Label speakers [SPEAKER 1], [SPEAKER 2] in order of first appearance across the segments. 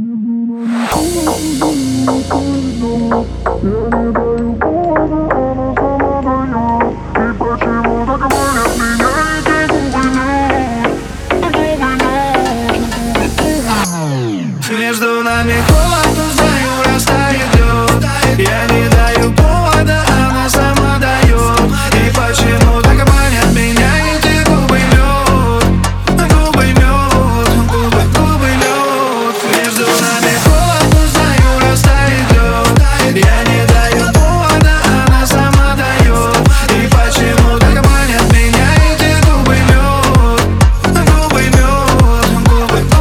[SPEAKER 1] Между нами холод, но знаю, растает лед. Я не даю повода, она сама дает. И почему так манят меня эти губы мед? Губы мед, губы мед. Между нами холод, но знаю, растает лед. Я не даю повода, она сама дает. И почему так манят меня эти губы мед? Губы мед, губы мед.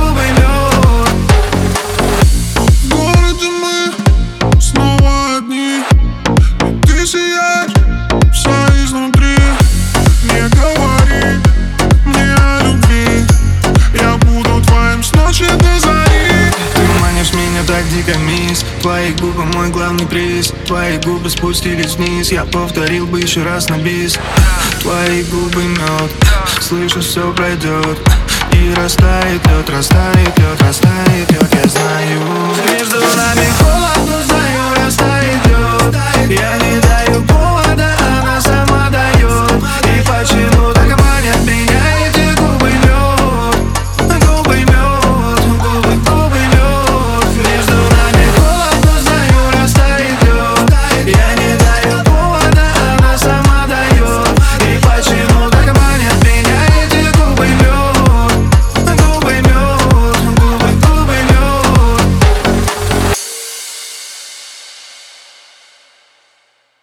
[SPEAKER 2] Ты сияешь вся изнутри. Не говори мне о любви, я буду твоим с ночи до зари.
[SPEAKER 1] Ты манишь меня так дико, мисс. Твои губы мой главный приз. Твои губы спустились вниз. Я повторил бы еще раз на бис. Твои губы мед. Слышу, все пройдет. И растает лед, растает лед, растает лед. Я знаю, между нами холод, но знаю, растает лед. Я не даю